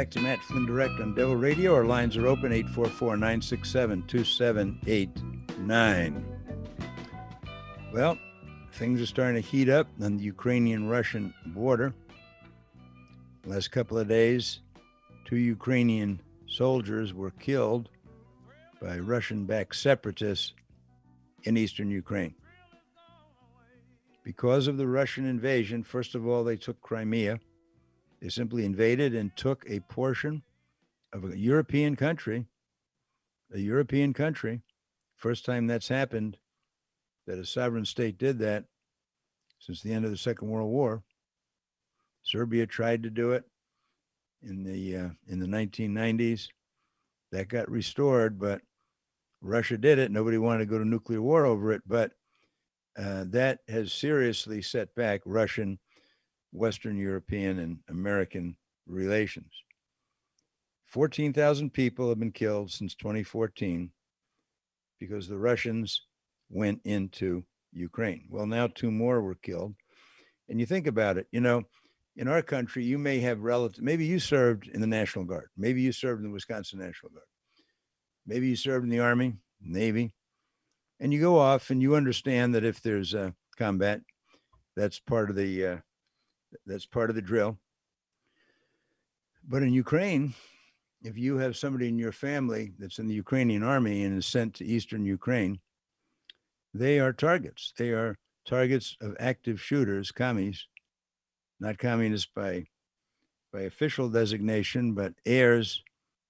back to Matt Flynn Direct on Devil Radio. Our lines are open, 844-967-2789. Well, things are starting to heat up on the Ukrainian-Russian border. Last couple of days, 2 Ukrainian soldiers were killed by Russian-backed separatists in eastern Ukraine. Because of the Russian invasion, first of all, they took Crimea. They simply invaded and took a portion of a European country, First time that's happened, that a sovereign state did that since the end of the Second World War. Serbia tried to do it in the 1990s. That got restored, but Russia did it. Nobody wanted to go to nuclear war over it, but that has seriously set back Russian, Western European, and American relations. 14,000 people have been killed since 2014 because the Russians went into Ukraine. Well, now 2 more were killed. And you think about it, in our country, you may have relatives. Maybe you served in the National Guard. Maybe you served in the Wisconsin National Guard. Maybe you served in the Army, Navy. And you go off and you understand that if there's combat, that's part of the drill. But in Ukraine, if you have somebody in your family that's in the Ukrainian army and is sent to eastern Ukraine, they are targets. They are targets of active shooters, commies, not communists by official designation, but heirs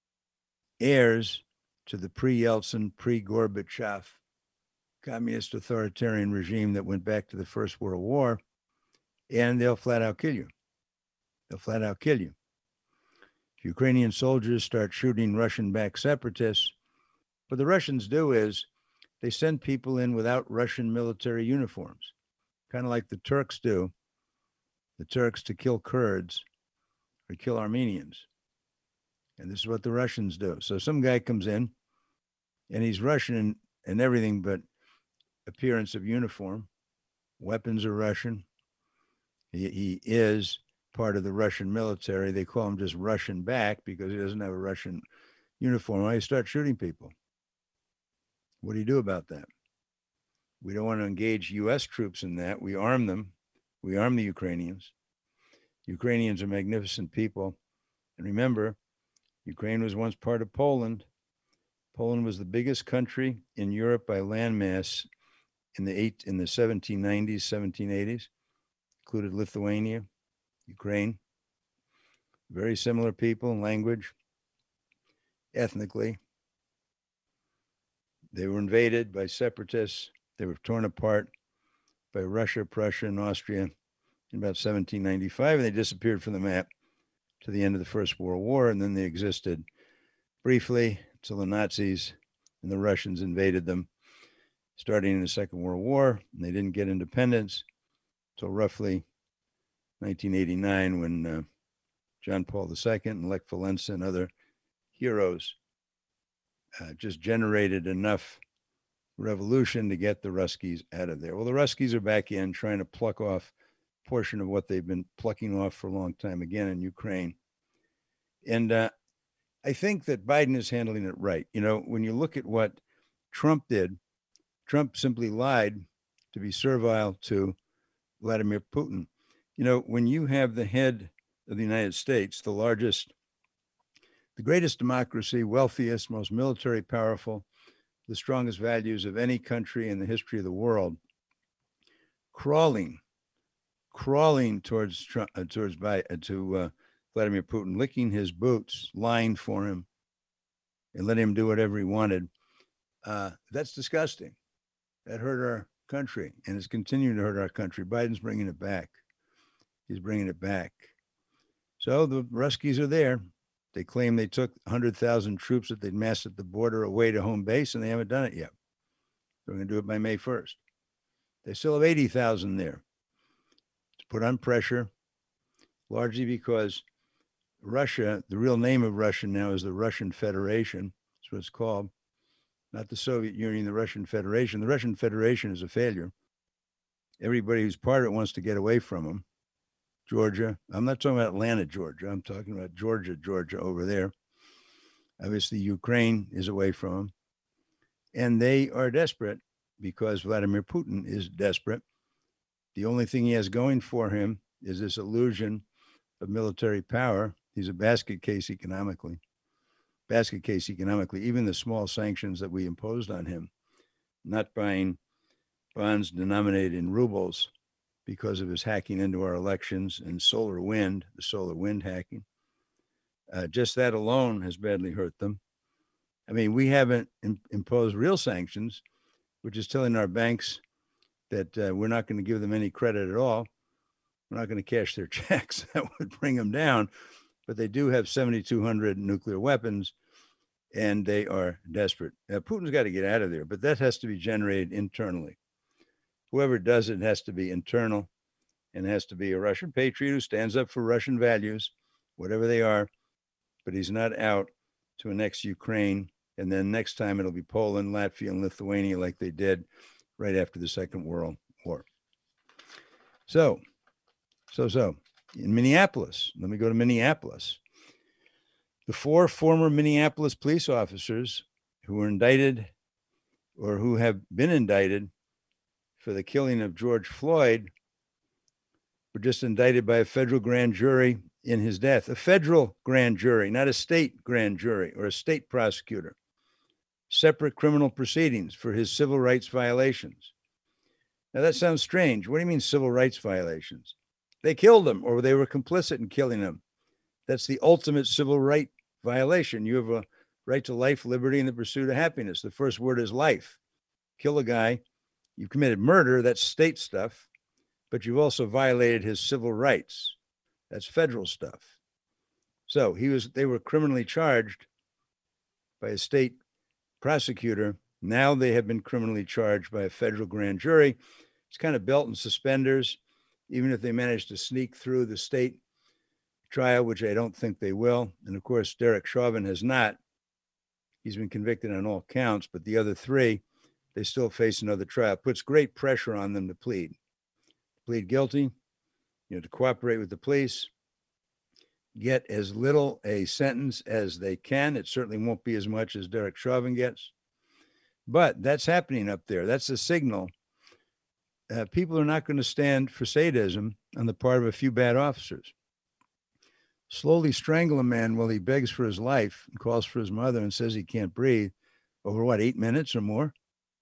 to the pre-Yeltsin, pre-Gorbachev communist authoritarian regime that went back to the First World War, and they'll flat out kill you. If Ukrainian soldiers start shooting Russian-backed separatists, what the Russians do is they send people in without Russian military uniforms, kind of like the Turks do. The Turks to kill Kurds or kill Armenians. And this is what the Russians do. So some guy comes in, and he's Russian and everything but appearance of uniform. Weapons are Russian. He is part of the Russian military. They call him just Russian back because he doesn't have a Russian uniform. Why you start shooting people? What do you do about that? We don't want to engage U.S. troops in that. We arm them. We arm the Ukrainians. Ukrainians are magnificent people. And remember, Ukraine was once part of Poland. Poland was the biggest country in Europe by landmass in the 1790s, 1780s, included Lithuania, Ukraine. Very similar people and language, ethnically. They were invaded by separatists. They were torn apart by Russia, Prussia, and Austria in about 1795, and they disappeared from the map to the end of the First World War, and then they existed briefly until the Nazis and the Russians invaded them, starting in the Second World War, and they didn't get independence until roughly 1989 when John Paul II and Lech Walesa and other heroes just generated enough revolution to get the Ruskies out of there. Well, the Ruskies are back in trying to pluck off a portion of what they've been plucking off for a long time, again in Ukraine. And I think that Biden is handling it right. When you look at what Trump did, Trump simply lied to be servile to Vladimir Putin. When you have the head of the United States, the greatest democracy, wealthiest, most military powerful, the strongest values of any country in the history of the world, crawling towards Vladimir Putin, licking his boots, lying for him, and letting him do whatever he wanted. That's disgusting. That hurt our country, and it's continuing to hurt our country. Biden's bringing it back. He's bringing it back. So the Ruskies are there. They claim they took 100,000 troops that they'd massed at the border away to home base, and they haven't done it yet. They're going to do it by May 1st. They still have 80,000 there to put on pressure, largely because Russia, the real name of Russia now is the Russian Federation. That's what it's called. Not the Soviet Union, the Russian Federation. The Russian Federation is a failure. Everybody who's part of it wants to get away from them. Georgia. I'm not talking about Atlanta, Georgia. I'm talking about Georgia over there. Obviously, Ukraine is away from them. And they are desperate because Vladimir Putin is desperate. The only thing he has going for him is this illusion of military power. He's a basket case economically. Even the small sanctions that we imposed on him, not buying bonds denominated in rubles because of his hacking into our elections and the solar wind hacking. Just that alone has badly hurt them. I mean, we haven't imposed real sanctions, which is telling our banks that we're not going to give them any credit at all. We're not going to cash their checks. That would bring them down. But they do have 7,200 nuclear weapons, and they are desperate. Putin's got to get out of there, but that has to be generated internally. Whoever does it has to be internal, and has to be a Russian patriot who stands up for Russian values, whatever they are, but he's not out to annex Ukraine. And then next time it'll be Poland, Latvia, and Lithuania like they did right after the Second World War. So in Minneapolis, let me go to Minneapolis. The 4 former Minneapolis police officers who were indicted or who have been indicted for the killing of George Floyd were just indicted by a federal grand jury in his death. A federal grand jury, not a state grand jury or a state prosecutor. Separate criminal proceedings for his civil rights violations. Now that sounds strange. What do you mean civil rights violations? They killed him or they were complicit in killing him. That's the ultimate civil right violation. You have a right to life, liberty, and the pursuit of happiness. The first word is life. Kill a guy, you've committed murder, that's state stuff, but you've also violated his civil rights. That's federal stuff. So they were criminally charged by a state prosecutor. Now they have been criminally charged by a federal grand jury. It's kind of belt and suspenders, even if they manage to sneak through the state trial, which I don't think they will. And of course, Derek Chauvin has not. He's been convicted on all counts, but the other 3, they still face another trial. It puts great pressure on them to plead guilty, to cooperate with the police, get as little a sentence as they can. It certainly won't be as much as Derek Chauvin gets, but that's happening up there. That's a signal. People are not going to stand for sadism on the part of a few bad officers. Slowly strangle a man while he begs for his life and calls for his mother and says he can't breathe over 8 minutes or more?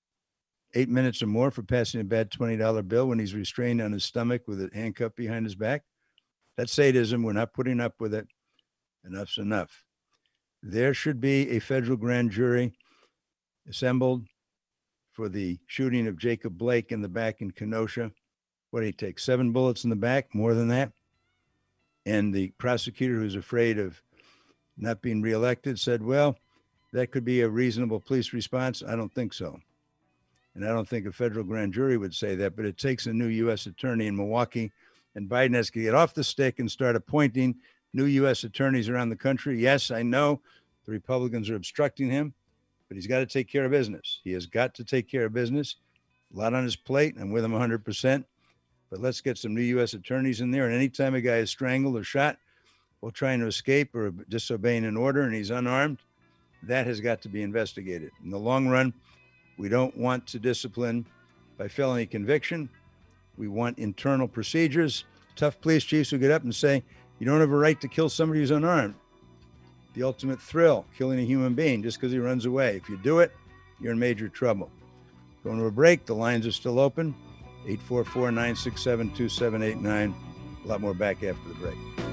8 minutes or more for passing a bad $20 bill when he's restrained on his stomach with a handcuff behind his back? That's sadism. We're not putting up with it. Enough's enough. There should be a federal grand jury assembled for the shooting of Jacob Blake in the back in Kenosha. What did he take? 7 bullets in the back? More than that? And the prosecutor, who's afraid of not being reelected, said, well, that could be a reasonable police response. I don't think so. And I don't think a federal grand jury would say that, but it takes a new U.S. attorney in Milwaukee, and Biden has to get off the stick and start appointing new U.S. attorneys around the country. Yes, I know the Republicans are obstructing him, but he's got to take care of business. He has got to take care of business. A lot on his plate. I'm with him 100%. But let's get some new U.S. attorneys in there. And anytime a guy is strangled or shot while trying to escape or disobeying an order and he's unarmed, that has got to be investigated. In the long run, we don't want to discipline by felony conviction. We want internal procedures. Tough police chiefs who get up and say, you don't have a right to kill somebody who's unarmed. The ultimate thrill, killing a human being just because he runs away. If you do it, you're in major trouble. Going to a break. The lines are still open. 844-967-2789. A lot more back after the break.